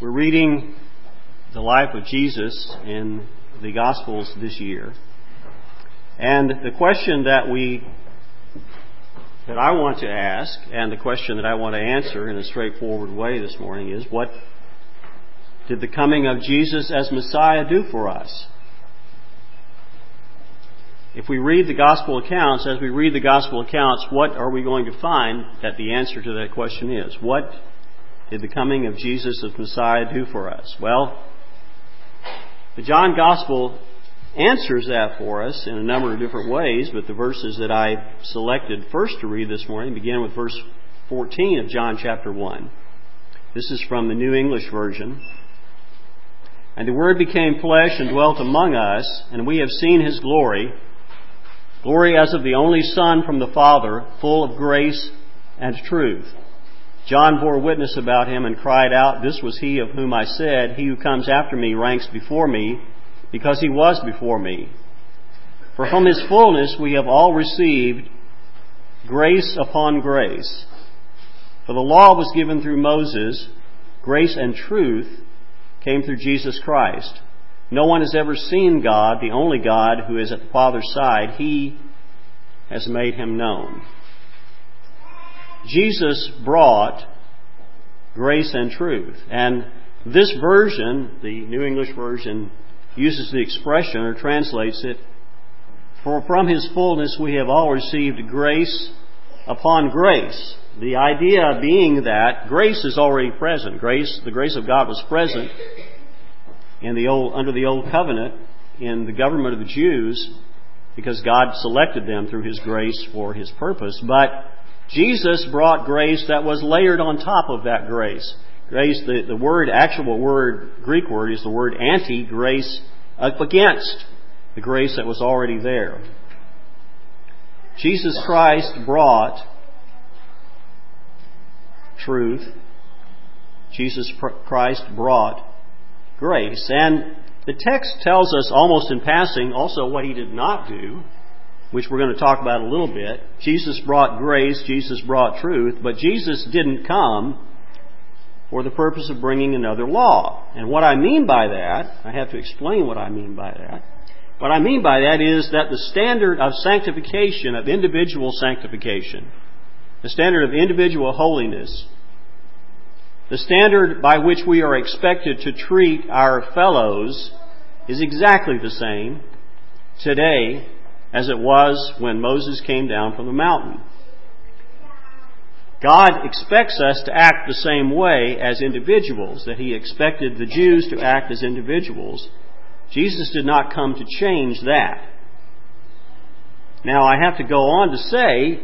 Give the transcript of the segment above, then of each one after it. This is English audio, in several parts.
We're reading the life of Jesus in the Gospels this year. And the question that I want to ask, and the question that I want to answer in a straightforward way this morning is, what did the coming of Jesus as Messiah do for us? If we read the Gospel accounts, as we read the Gospel accounts, what are we going to find that the answer to that question is? What did the coming of Jesus as Messiah do for us? Well, the John Gospel answers that for us in a number of different ways, but the verses that I selected first to read this morning begin with verse 14 of John chapter 1. This is from the New English Version. "And the Word became flesh and dwelt among us, and we have seen His glory, glory as of the only Son from the Father, full of grace and truth. John bore witness about Him and cried out, 'This was He of whom I said, He who comes after me ranks before me, because He was before me. For from His fullness we have all received grace upon grace. For the law was given through Moses, grace and truth came through Jesus Christ. No one has ever seen God, the only God who is at the Father's side. He has made Him known.'" Jesus brought grace and truth. And this version, the New English Version, uses the expression, or translates it, "For from His fullness we have all received grace upon grace." The idea being that grace is already present. The grace of God was present under the Old Covenant in the government of the Jews, because God selected them through His grace for His purpose. But Jesus brought grace that was layered on top of that grace. Grace, the actual Greek word is the word anti-grace, up against the grace that was already there. Jesus Christ brought truth. Jesus Christ brought grace. And the text tells us almost in passing also what He did not do, which we're going to talk about a little bit. Jesus brought grace, Jesus brought truth, but Jesus didn't come for the purpose of bringing another law. And what I mean by that, I have to explain what I mean by that. What I mean by that is that the standard of sanctification, of individual sanctification, the standard of individual holiness, the standard by which we are expected to treat our fellows is exactly the same today as it was when Moses came down from the mountain. God expects us to act the same way as individuals, that He expected the Jews to act as individuals. Jesus did not come to change that. Now, I have to go on to say,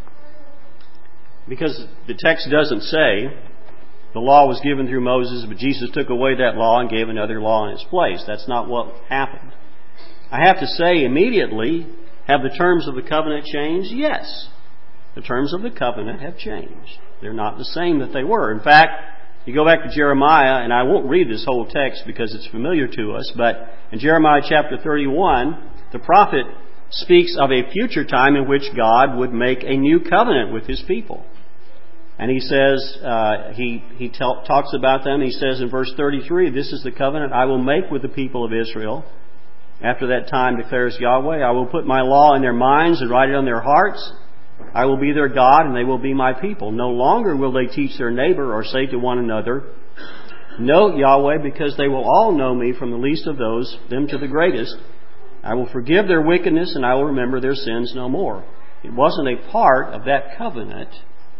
because the text doesn't say the law was given through Moses, but Jesus took away that law and gave another law in its place. That's not what happened. I have to say immediately, have the terms of the covenant changed? Yes. The terms of the covenant have changed. They're not the same that they were. In fact, you go back to Jeremiah, and I won't read this whole text because it's familiar to us, but in Jeremiah chapter 31, the prophet speaks of a future time in which God would make a new covenant with His people. And he says, he talks about them. He says in verse 33, "This is the covenant I will make with the people of Israel. After that time, declares Yahweh, I will put my law in their minds and write it on their hearts. I will be their God, and they will be my people. No longer will they teach their neighbor or say to one another, 'Know Yahweh,' because they will all know me, from the least of them to the greatest. I will forgive their wickedness, and I will remember their sins no more." It wasn't a part of that covenant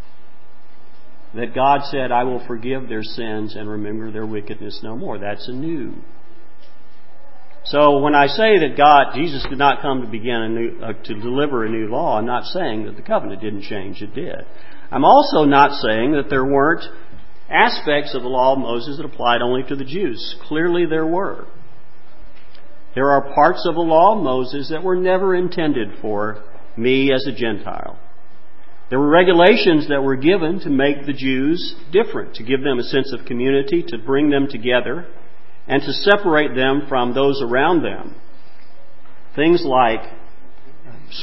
that God said, "I will forgive their sins and remember their wickedness no more." That's anew. So when I say that Jesus did not come to deliver a new law, I'm not saying that the covenant didn't change. It did. I'm also not saying that there weren't aspects of the law of Moses that applied only to the Jews. Clearly there were. There are parts of the law of Moses that were never intended for me as a Gentile. There were regulations that were given to make the Jews different, to give them a sense of community, to bring them together, and to separate them from those around them. Things like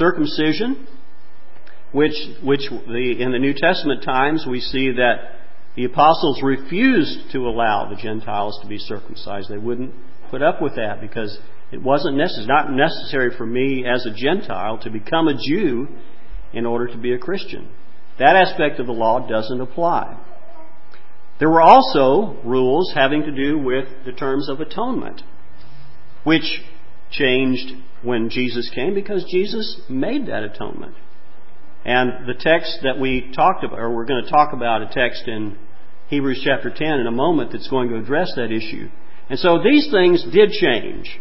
circumcision, which in the New Testament times we see that The apostles refused to allow the Gentiles to be circumcised. They wouldn't put up with that because it wasn't necessary. Not necessary for me as a Gentile to become a Jew in order to be a Christian. That aspect of the law doesn't apply. There were also rules having to do with the terms of atonement, which changed when Jesus came because Jesus made that atonement. And the text that we talked about, or we're going to talk about a text in Hebrews chapter 10 in a moment that's going to address that issue. And so these things did change.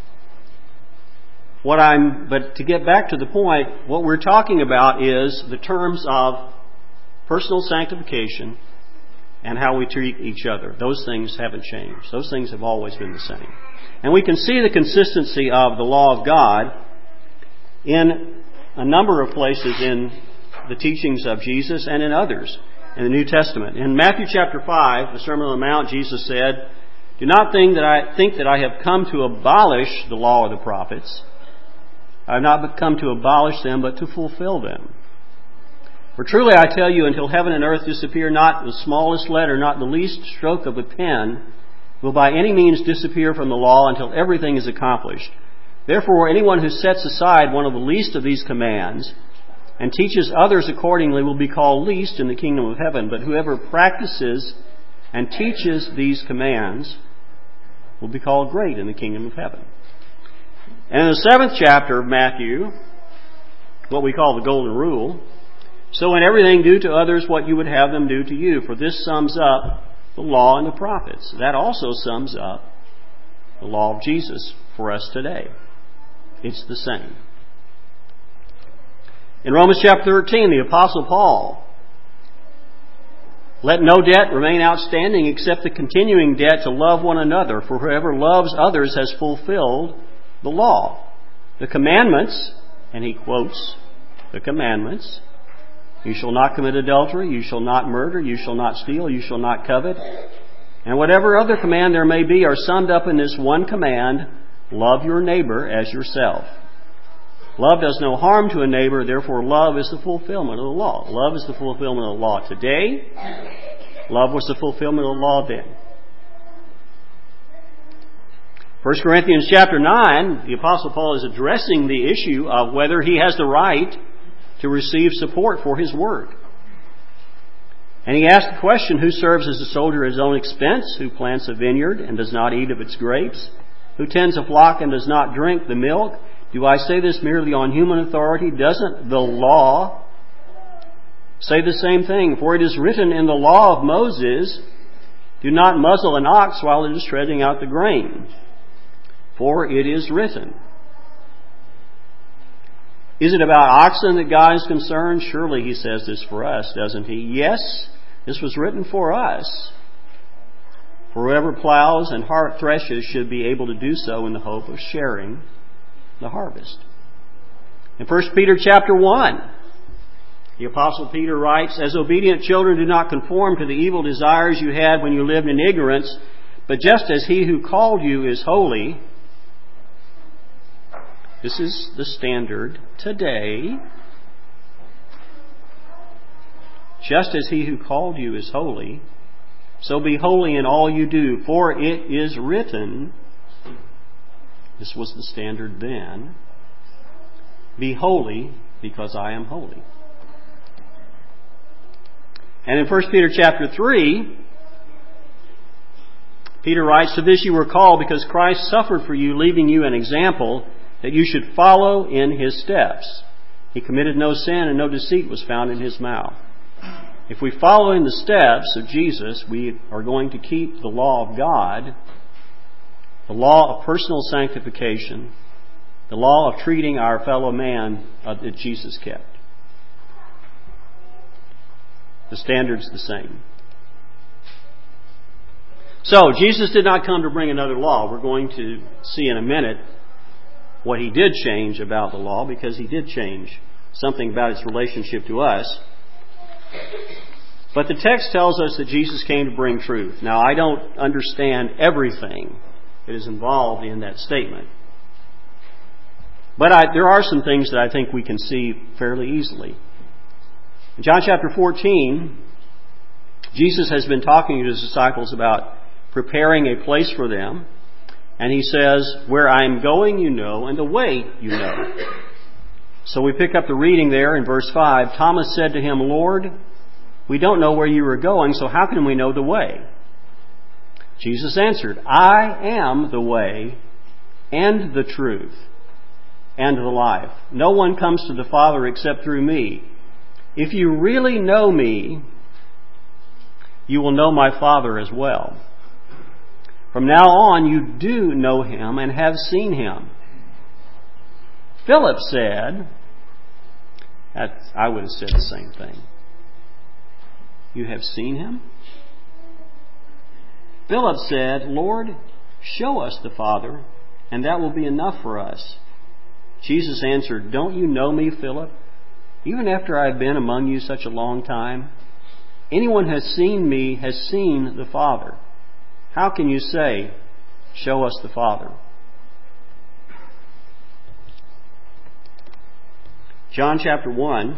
But to get back to the point, what we're talking about is the terms of personal sanctification and how we treat each other. Those things haven't changed. Those things have always been the same. And we can see the consistency of the law of God in a number of places in the teachings of Jesus and in others in the New Testament. In Matthew chapter 5, the Sermon on the Mount, Jesus said, "Do not think that I have come to abolish the law of the prophets. I have not come to abolish them, but to fulfill them. For truly I tell you, until heaven and earth disappear, not the smallest letter, not the least stroke of a pen, will by any means disappear from the law until everything is accomplished. Therefore, anyone who sets aside one of the least of these commands and teaches others accordingly will be called least in the kingdom of heaven. But whoever practices and teaches these commands will be called great in the kingdom of heaven." And in the 7th chapter of Matthew, what we call the Golden Rule, "So in everything do to others what you would have them do to you, for this sums up the law and the prophets." That also sums up the law of Jesus for us today. It's the same. In Romans chapter 13, the Apostle Paul, "Let no debt remain outstanding except the continuing debt to love one another, for whoever loves others has fulfilled the law. The commandments," and he quotes the commandments, "You shall not commit adultery, you shall not murder, you shall not steal, you shall not covet, and whatever other command there may be are summed up in this one command, love your neighbor as yourself. Love does no harm to a neighbor, therefore love is the fulfillment of the law." Love is the fulfillment of the law today. Love was the fulfillment of the law then. 1 Corinthians chapter 9, the Apostle Paul is addressing the issue of whether he has the right to receive support for his work. And he asks the question, "Who serves as a soldier at his own expense? Who plants a vineyard and does not eat of its grapes? Who tends a flock and does not drink the milk? Do I say this merely on human authority? Doesn't the law say the same thing? For it is written in the law of Moses, 'Do not muzzle an ox while it is treading out the grain.' For it is written." Is it about oxen that God is concerned? Surely he says this for us, doesn't he? Yes, this was written for us. For whoever plows and threshes should be able to do so in the hope of sharing the harvest. In 1 Peter chapter 1, the Apostle Peter writes, "As obedient children, do not conform to the evil desires you had when you lived in ignorance, but just as he who called you is holy." This is the standard today. "Just as he who called you is holy, so be holy in all you do, for it is written," this was the standard then, "Be holy because I am holy." And in 1 Peter chapter 3, Peter writes, "To this you were called, because Christ suffered for you, leaving you an example that you should follow in his steps. He committed no sin, and no deceit was found in his mouth." If we follow in the steps of Jesus, we are going to keep the law of God, the law of personal sanctification, the law of treating our fellow man that Jesus kept. The standard's the same. So, Jesus did not come to bring another law. We're going to see in a minute what he did change about the law, because he did change something about its relationship to us. But the text tells us that Jesus came to bring truth. Now, I don't understand everything that is involved in that statement. But there are some things that I think we can see fairly easily. In John chapter 14, Jesus has been talking to His disciples about preparing a place for them. And He says, where I am going you know, and the way you know. So we pick up the reading there in verse 5. Thomas said to Him, Lord, we don't know where you are going, so how can we know the way? Jesus answered, I am the way and the truth and the life. No one comes to the Father except through me. If you really know me, you will know my Father as well. From now on, you do know Him and have seen Him. Philip said, I would have said the same thing. You have seen Him? Philip said, Lord, show us the Father, and that will be enough for us. Jesus answered, don't you know me, Philip? Even after I have been among you such a long time? Anyone who has seen me has seen the Father. How can you say, show us the Father? John chapter 1.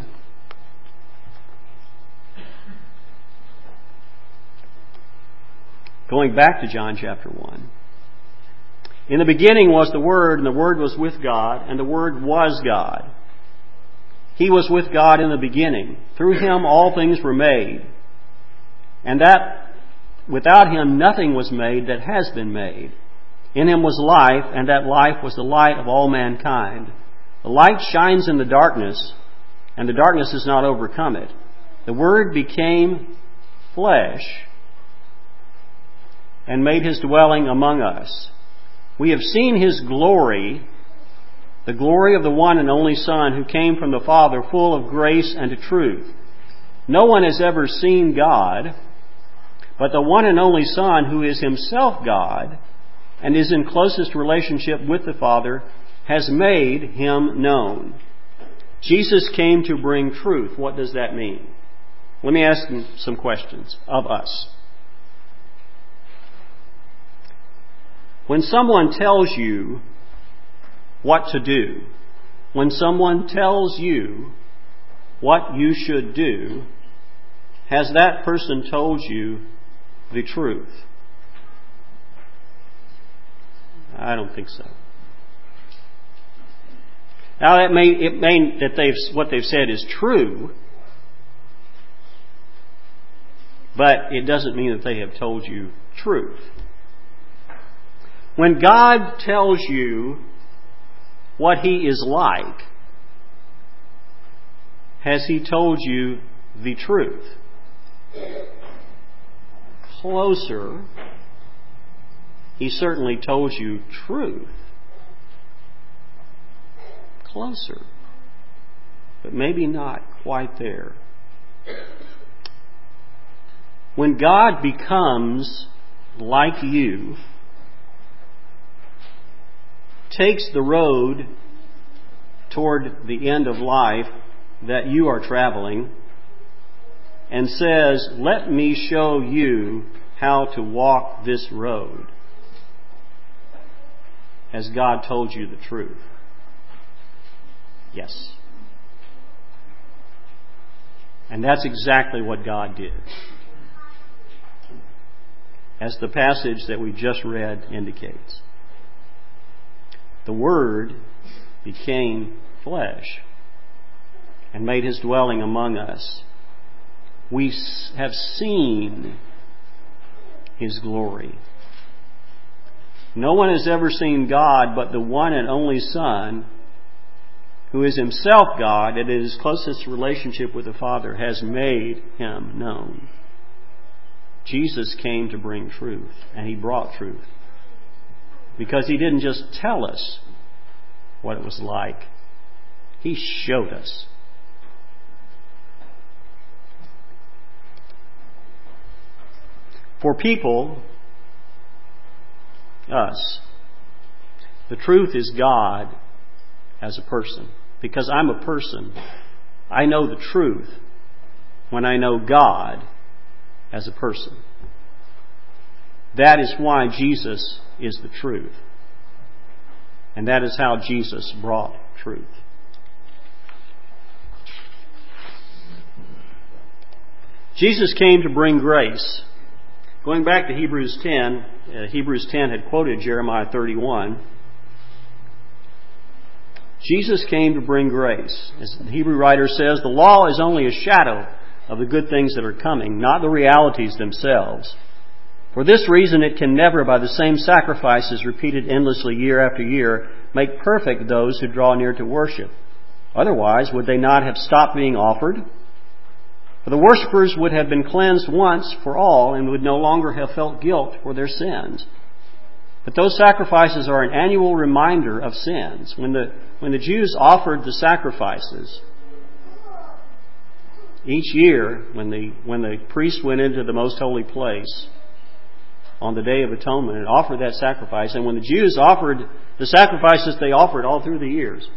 Going back to John chapter 1. In the beginning was the Word, and the Word was with God, and the Word was God. He was with God in the beginning. Through Him all things were made. And that without Him nothing was made that has been made. In Him was life, and that life was the light of all mankind. The light shines in the darkness, and the darkness has not overcome it. The Word became flesh and made His dwelling among us. We have seen His glory, the glory of the one and only Son who came from the Father, full of grace and truth. No one has ever seen God, but the one and only Son, who is Himself God and is in closest relationship with the Father, has made Him known. Jesus came to bring truth. What does that mean? Let me ask you some questions of us. When someone tells you what to do, when someone tells you what you should do, has that person told you the truth? I don't think so. Now, it may that what they've said is true, but it doesn't mean that they have told you truth. When God tells you what He is like, has He told you the truth? Closer. He certainly told you truth. Closer. But maybe not quite there. When God becomes like you, takes the road toward the end of life that you are traveling and says, let me show you how to walk this road. Has God told you the truth? Yes. And that's exactly what God did. As the passage that we just read indicates. The Word became flesh and made His dwelling among us. We have seen His glory. No one has ever seen God but the one and only Son, who is Himself God and in His closest relationship with the Father, has made Him known. Jesus came to bring truth, and He brought truth. Because He didn't just tell us what it was like. He showed us. For people, us, the truth is God as a person. Because I'm a person, I know the truth when I know God as a person. That is why Jesus is the truth. And that is how Jesus brought truth. Jesus came to bring grace. Going back to Hebrews 10, Hebrews 10 had quoted Jeremiah 31. Jesus came to bring grace. As the Hebrew writer says, the law is only a shadow of the good things that are coming, not the realities themselves. For this reason, it can never, by the same sacrifices repeated endlessly year after year, make perfect those who draw near to worship. Otherwise, would they not have stopped being offered? For the worshippers would have been cleansed once for all and would no longer have felt guilt for their sins. But those sacrifices are an annual reminder of sins. When the Jews offered the sacrifices, each year when the priest went into the most holy place on the Day of Atonement and offered that sacrifice, and when the Jews offered the sacrifices they offered all through the years,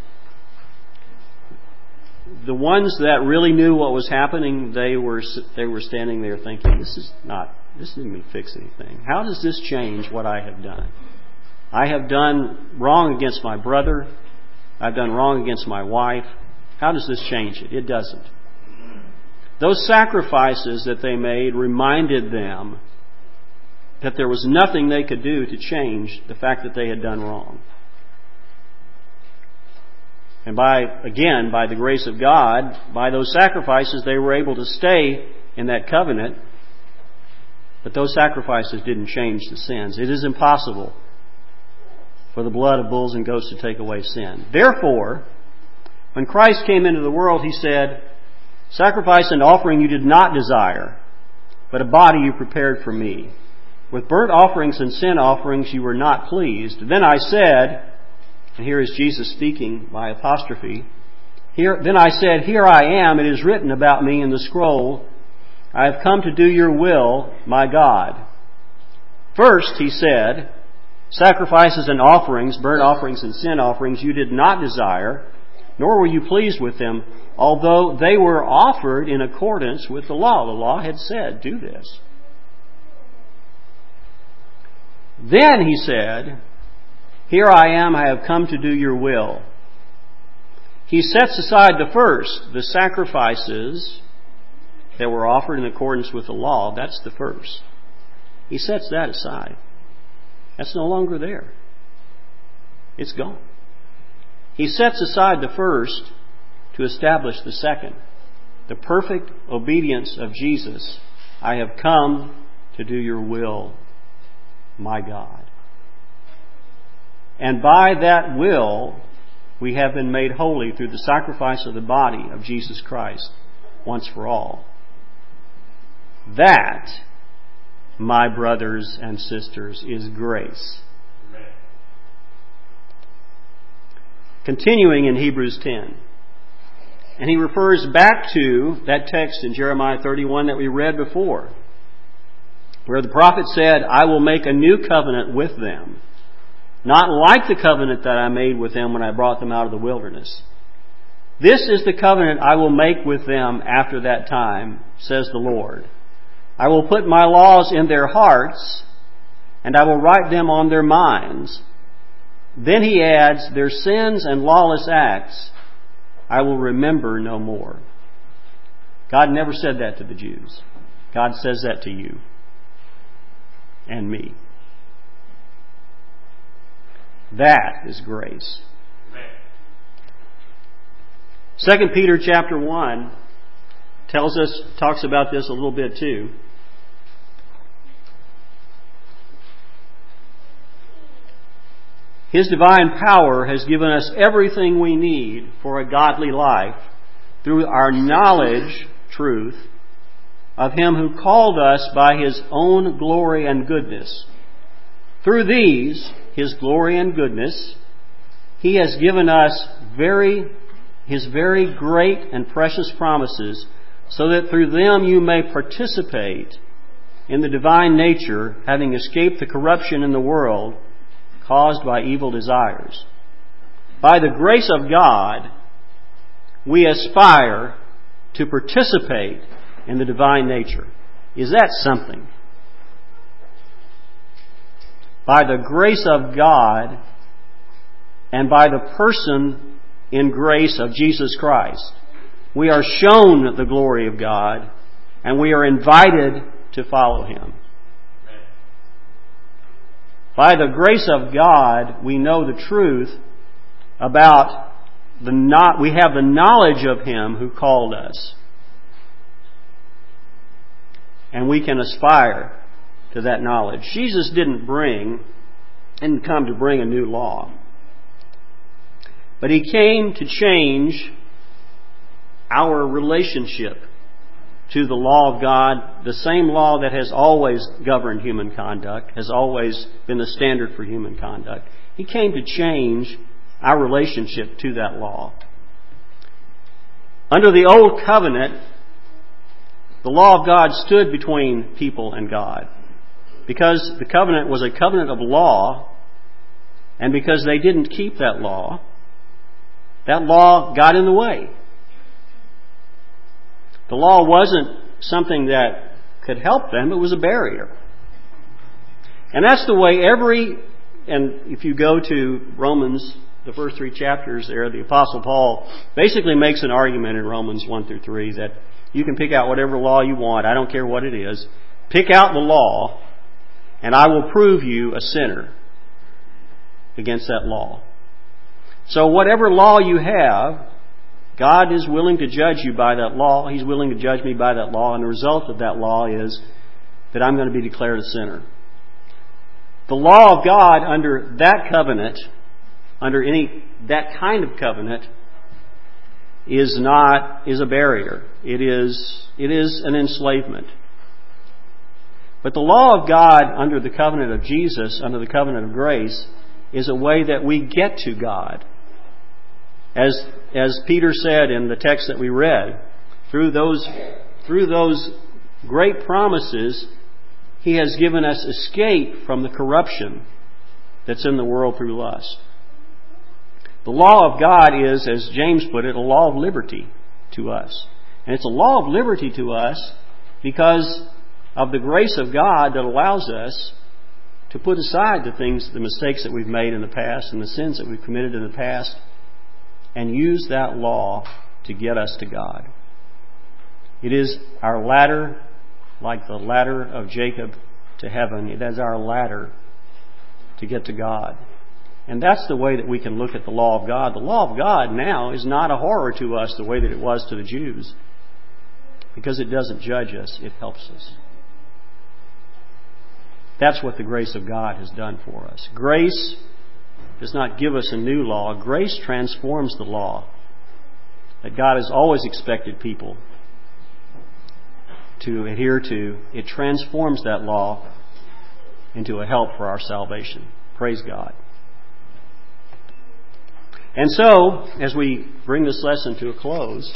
the ones that really knew what was happening, they were standing there thinking, this didn't fix anything. How does this change what I have done? I have done wrong against my brother. I've done wrong against my wife. How does this change it? It doesn't. Those sacrifices that they made reminded them that there was nothing they could do to change the fact that they had done wrong. And by the grace of God, by those sacrifices, they were able to stay in that covenant. But those sacrifices didn't change the sins. It is impossible for the blood of bulls and goats to take away sin. Therefore, when Christ came into the world, He said, sacrifice and offering you did not desire, but a body you prepared for me. With burnt offerings and sin offerings you were not pleased. Then I said, and here is Jesus speaking by apostrophe, then I said, here I am, it is written about me in the scroll, I have come to do your will, my God. First, He said, sacrifices and offerings, burnt offerings and sin offerings, you did not desire, nor were you pleased with them, although they were offered in accordance with the law. The law had said, do this. Then He said, here I am, I have come to do your will. He sets aside the sacrifices that were offered in accordance with the law. That's the first. He sets that aside. That's no longer there. It's gone. He sets aside the first to establish the second. The perfect obedience of Jesus. I have come to do your will, my God. And by that will, we have been made holy through the sacrifice of the body of Jesus Christ once for all. That, my brothers and sisters, is grace. Amen. Continuing in Hebrews 10. And he refers back to that text in Jeremiah 31 that we read before, where the prophet said, I will make a new covenant with them, not like the covenant that I made with them when I brought them out of the wilderness. This is the covenant I will make with them after that time, says the Lord. I will put my laws in their hearts, and I will write them on their minds. Then he adds, their sins and lawless acts I will remember no more. God never said that to the Jews. God says that to you and me. That is grace. 2 Peter chapter 1 talks about this a little bit too. His divine power has given us everything we need for a godly life through our knowledge, truth, of Him who called us by His own glory and goodness. Through these, His glory and goodness, He has given us His very great and precious promises, so that through them you may participate in the divine nature, having escaped the corruption in the world caused by evil desires. By the grace of God, we aspire to participate in the divine nature. Is that something? By the grace of God and by the person in grace of Jesus Christ, we are shown the glory of God And we are invited to follow Him. By the grace of God, we know the truth about we have the knowledge of Him who called us. And we can aspire to that knowledge. Jesus didn't come to bring a new law. But He came to change our relationship to the law of God, the same law that has always governed human conduct, has always been the standard for human conduct. He came to change our relationship to that law. Under the Old Covenant, the law of God stood between people and God. Because the covenant was a covenant of law, and because they didn't keep that law got in the way. The law wasn't something that could help them, it was a barrier. And that's the way and if you go to Romans, the first 3 chapters there, the Apostle Paul basically makes an argument in Romans 1 through 3 that you can pick out whatever law you want, I don't care what it is, pick out the law, and I will prove you a sinner against that law. So whatever law you have, God is willing to judge you by that law. He's willing to judge me by that law. And the result of that law is that I'm going to be declared a sinner. The law of God under that covenant, that kind of covenant, is a barrier. It is an enslavement. But the law of God under the covenant of Jesus, under the covenant of grace, is a way that we get to God. As Peter said in the text that we read, through those great promises, He has given us escape from the corruption that's in the world through lust. The law of God is, as James put it, a law of liberty to us. And it's a law of liberty to us because of the grace of God that allows us to put aside the mistakes that we've made in the past and the sins that we've committed in the past, and use that law to get us to God. It is our ladder, like the ladder of Jacob to heaven. It is our ladder to get to God. And that's the way that we can look at the law of God. The law of God now is not a horror to us the way that it was to the Jews, because it doesn't judge us, it helps us. That's what the grace of God has done for us. Grace does not give us a new law. Grace transforms the law that God has always expected people to adhere to. It transforms that law into a help for our salvation. Praise God. And so, as we bring this lesson to a close,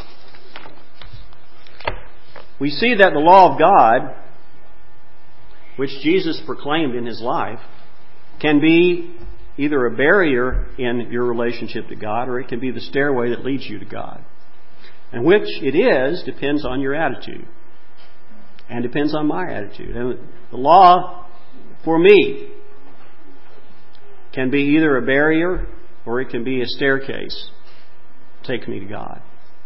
we see that the law of God, which Jesus proclaimed in His life, can be either a barrier in your relationship to God, or it can be the stairway that leads you to God. And which it is depends on your attitude. And depends on my attitude. And the law, for me, can be either a barrier or it can be a staircase to take me to God.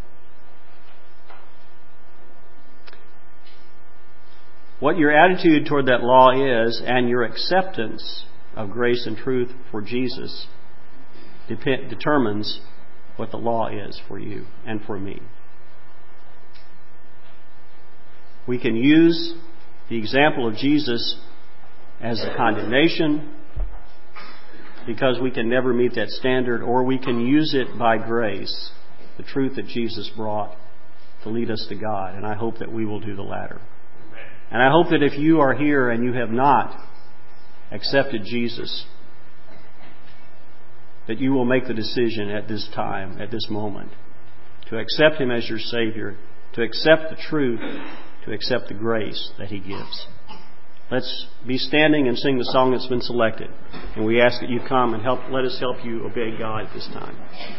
What your attitude toward that law is, and your acceptance of grace and truth for Jesus, determines what the law is for you and for me. We can use the example of Jesus as a condemnation because we can never meet that standard, or we can use it by grace, the truth that Jesus brought, to lead us to God. And I hope that we will do the latter. And I hope that if you are here and you have not accepted Jesus, that you will make the decision at this time, at this moment, to accept Him as your Savior, to accept the truth, to accept the grace that He gives. Let's be standing and sing the song that's been selected. And we ask that you come and let us help you obey God at this time.